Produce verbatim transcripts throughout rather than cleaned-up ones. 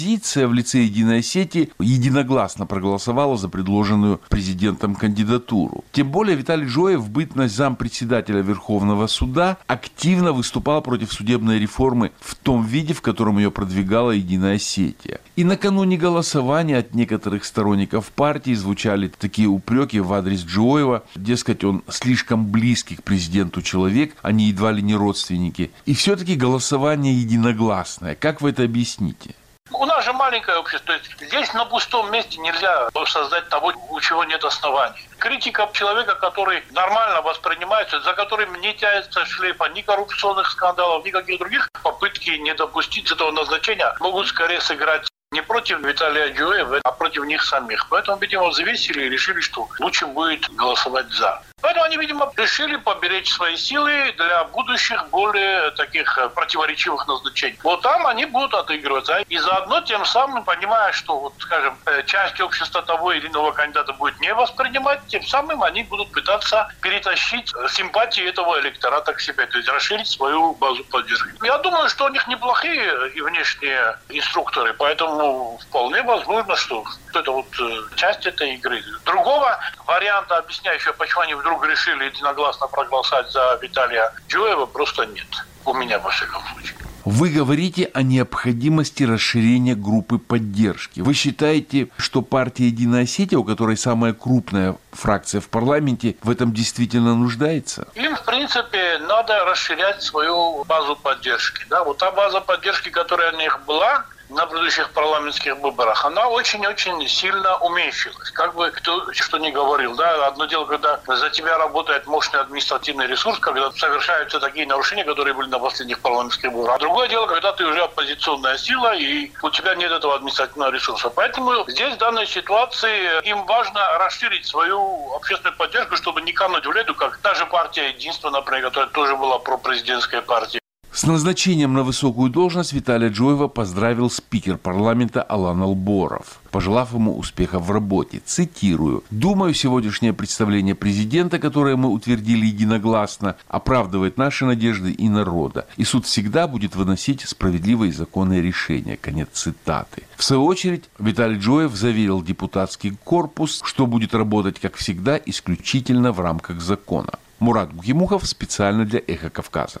Оппозиция в лице Единой Осетии единогласно проголосовала за предложенную президентом кандидатуру. Тем более Виталий Джоев, в бытность зампредседателя Верховного суда, активно выступал против судебной реформы в том виде, в котором ее продвигала Единая Осетия. И накануне голосования от некоторых сторонников партии звучали такие упреки в адрес Джоева, дескать, он слишком близкий к президенту человек, они едва ли не родственники. И все-таки голосование единогласное. Как вы это объясните? У нас же маленькое общество. Здесь на пустом месте нельзя создать того, у чего нет оснований. Критика человека, который нормально воспринимается, за которым не тянется шлейфа ни коррупционных скандалов, никаких других, попытки не допустить этого назначения могут скорее сыграть не против Виталия Джоева, а против них самих. Поэтому, видимо, взвесили и решили, что лучше будет голосовать «за». Поэтому они, видимо, решили поберечь свои силы для будущих более таких противоречивых назначений. Вот там они будут отыгрываться. И заодно тем самым, понимая, что, вот, скажем, часть общества того или иного кандидата будет не воспринимать, тем самым они будут пытаться перетащить симпатии этого электората к себе, то есть расширить свою базу поддержки. Я думаю, что у них неплохие и внешние инструкторы, поэтому вполне возможно, что это вот часть этой игры. Другого варианта, объясняющего, почему они вдруг решили единогласно проголосовать за Виталия Джоева, просто нет. У меня, во всяком случае. Вы говорите о необходимости расширения группы поддержки. Вы считаете, что партия «Единая Осетия», у которой самая крупная фракция в парламенте, в этом действительно нуждается? Им, в принципе, надо расширять свою базу поддержки. Да? Вот та база поддержки, которая у них была на предыдущих парламентских выборах, она очень-очень сильно уменьшилась. Как бы кто что ни говорил, да, одно дело, когда за тебя работает мощный административный ресурс, когда совершаются такие нарушения, которые были на последних парламентских выборах. А другое дело, когда ты уже оппозиционная сила, и у тебя нет этого административного ресурса. Поэтому здесь в данной ситуации им важно расширить свою общественную поддержку, чтобы не кануть в лету, как та же партия «Единство», например, которая тоже была пропрезидентская партия. С назначением на высокую должность Виталия Джоева поздравил спикер парламента Алан Алборов, пожелав ему успехов в работе. Цитирую: «Думаю, сегодняшнее представление президента, которое мы утвердили единогласно, оправдывает наши надежды и народа. И суд всегда будет выносить справедливые и законные решения». Конец цитаты. В свою очередь, Виталий Джоев заверил депутатский корпус, что будет работать, как всегда, исключительно в рамках закона. Мурат Гукимухов специально для «Эхо Кавказа».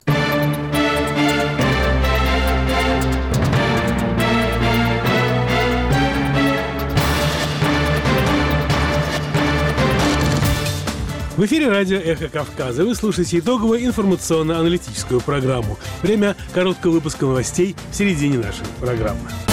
В эфире радио «Эхо Кавказа». Вы слушаете итоговую информационно-аналитическую программу. Время короткого выпуска новостей в середине нашей программы.